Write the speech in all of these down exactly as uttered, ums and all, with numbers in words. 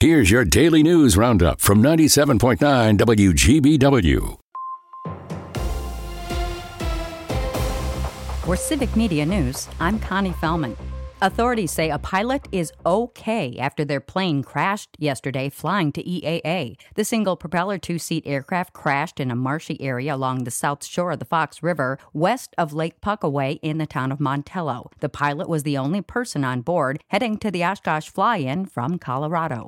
Here's your daily news roundup from ninety-seven point nine W G B W. For Civic Media News, I'm Connie Fellman. Authorities say a pilot is okay after their plane crashed yesterday flying to E A A. The single-propeller two-seat aircraft crashed in a marshy area along the south shore of the Fox River, west of Lake Puckaway in the town of Montello. The pilot was the only person on board heading to the Oshkosh fly-in from Colorado.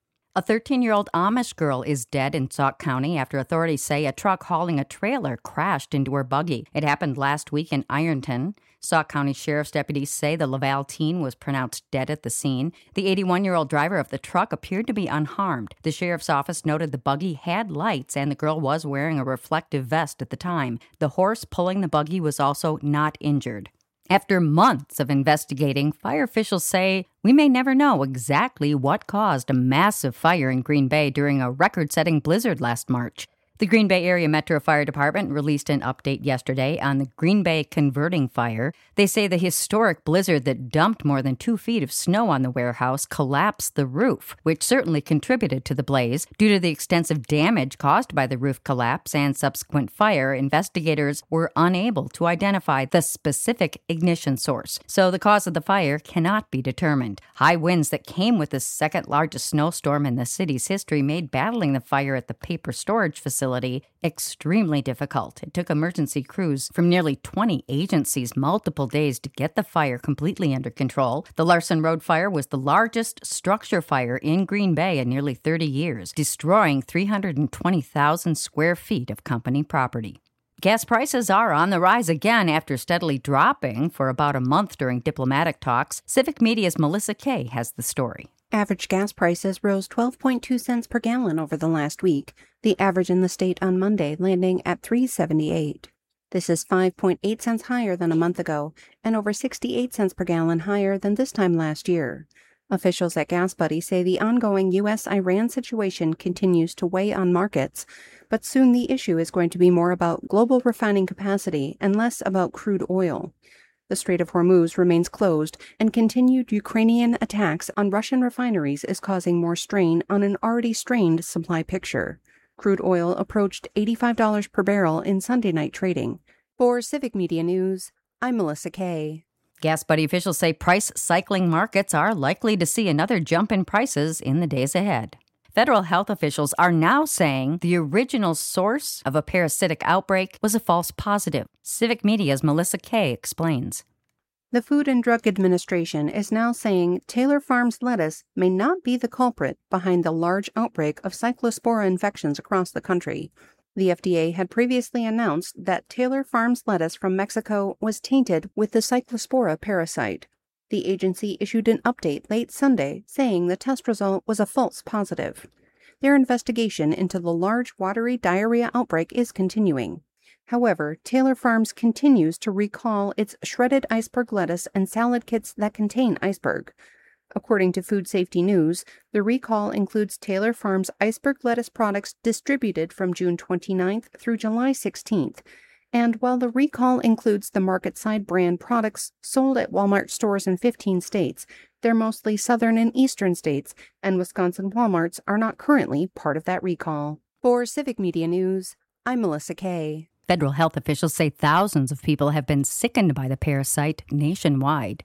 A thirteen-year-old Amish girl is dead in Sauk County after authorities say a truck hauling a trailer crashed into her buggy. It happened last week in Ironton. Sauk County Sheriff's deputies say the Laval teen was pronounced dead at the scene. The eighty-one-year-old driver of the truck appeared to be unharmed. The sheriff's office noted the buggy had lights and the girl was wearing a reflective vest at the time. The horse pulling the buggy was also not injured. After months of investigating, fire officials say we may never know exactly what caused a massive fire in Green Bay during a record-setting blizzard last March. The Green Bay Area Metro Fire Department released an update yesterday on the Green Bay converting fire. They say the historic blizzard that dumped more than two feet of snow on the warehouse collapsed the roof, which certainly contributed to the blaze. Due to the extensive damage caused by the roof collapse and subsequent fire, investigators were unable to identify the specific ignition source, so the cause of the fire cannot be determined. High winds that came with the second largest snowstorm in the city's history made battling the fire at the paper storage facility extremely difficult. It took emergency crews from nearly twenty agencies multiple days to get the fire completely under control. The Larson Road fire was the largest structure fire in Green Bay in nearly thirty years, destroying three hundred twenty thousand square feet of company property. Gas prices are on the rise again after steadily dropping for about a month during diplomatic talks. Civic Media's Melissa Kay has the story. Average gas prices rose twelve point two cents per gallon over the last week, the average in the state on Monday landing at three dollars and seventy-eight cents. This is five point eight cents higher than a month ago and over sixty-eight cents per gallon higher than this time last year. Officials at GasBuddy say the ongoing U S Iran situation continues to weigh on markets, but soon the issue is going to be more about global refining capacity and less about crude oil. The Strait of Hormuz remains closed, and continued Ukrainian attacks on Russian refineries is causing more strain on an already strained supply picture. Crude oil approached eighty-five dollars per barrel in Sunday night trading. For Civic Media News, I'm Melissa Kay. GasBuddy officials say price cycling markets are likely to see another jump in prices in the days ahead. Federal health officials are now saying the original source of a parasitic outbreak was a false positive. Civic Media's Melissa Kay explains. The Food and Drug Administration is now saying Taylor Farms lettuce may not be the culprit behind the large outbreak of Cyclospora infections across the country. The F D A had previously announced that Taylor Farms lettuce from Mexico was tainted with the Cyclospora parasite. The agency issued an update late Sunday saying the test result was a false positive. Their investigation into the large watery diarrhea outbreak is continuing. However, Taylor Farms continues to recall its shredded iceberg lettuce and salad kits that contain iceberg. According to Food Safety News, the recall includes Taylor Farms iceberg lettuce products distributed from June twenty-ninth through July sixteenth. And while the recall includes the MarketSide brand products sold at Walmart stores in fifteen states, they're mostly southern and eastern states, and Wisconsin Walmarts are not currently part of that recall. For Civic Media News, I'm Melissa Kay. Federal health officials say thousands of people have been sickened by the parasite nationwide.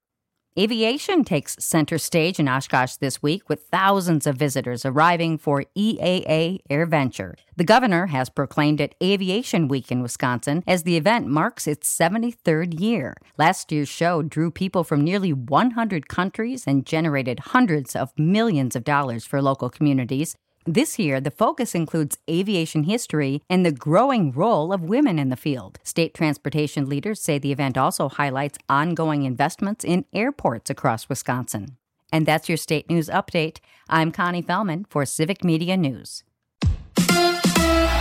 Aviation takes center stage in Oshkosh this week with thousands of visitors arriving for E A A AirVenture. The governor has proclaimed it Aviation Week in Wisconsin as the event marks its seventy-third year. Last year's show drew people from nearly one hundred countries and generated hundreds of millions of dollars for local communities. This year, the focus includes aviation history and the growing role of women in the field. State transportation leaders say the event also highlights ongoing investments in airports across Wisconsin. And that's your state news update. I'm Connie Fellman for Civic Media News.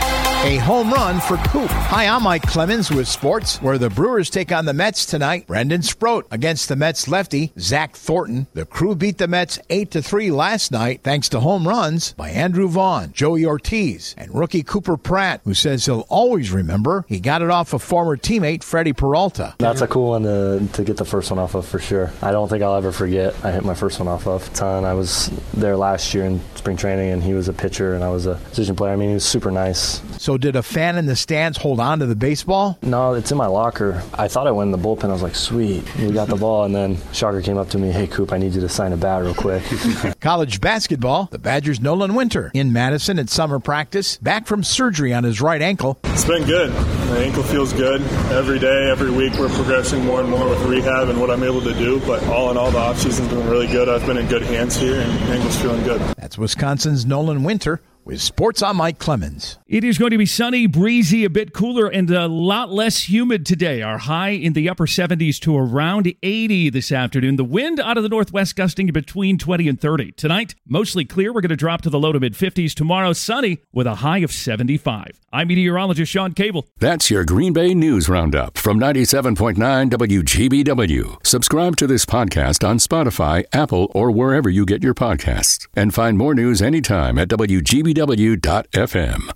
A home run for Coop. Hi, I'm Mike Clemens with sports, where the Brewers take on the Mets tonight. Brendan Sproat against the Mets lefty, Zach Thornton. The Crew beat the Mets eight to three last night thanks to home runs by Andrew Vaughn, Joey Ortiz, and rookie Cooper Pratt, who says he'll always remember he got it off a former teammate, Freddie Peralta. That's a cool one to, to get the first one off of for sure. I don't think I'll ever forget I hit my first one off of. Ton. I was there last year in spring training, and he was a pitcher, and I was a position player. I mean, he was super nice. So did a fan in the stands hold on to the baseball? No, it's in my locker. I thought I went in the bullpen. I was like, sweet, we got the ball. And then Shocker came up to me, hey, Coop, I need you to sign a bat real quick. College basketball, the Badgers' Nolan Winter in Madison at summer practice, back from surgery on his right ankle. It's been good. My ankle feels good. Every day, every week, we're progressing more and more with rehab and what I'm able to do. But all in all, the offseason's been really good. I've been in good hands here, and the ankle's feeling good. That's Wisconsin's Nolan Winter. With sports, I'm Mike Clemens. It is going to be sunny, breezy, a bit cooler, and a lot less humid today. Our high in the upper seventies to around eighty this afternoon. The wind out of the northwest gusting between twenty and thirty. Tonight, mostly clear. We're going to drop to the low to mid-fifties. Tomorrow, sunny with a high of seventy-five. I'm meteorologist Sean Cable. That's your Green Bay News Roundup from ninety-seven point nine W G B W. Subscribe to this podcast on Spotify, Apple, or wherever you get your podcasts. And find more news anytime at W G B W dot F M.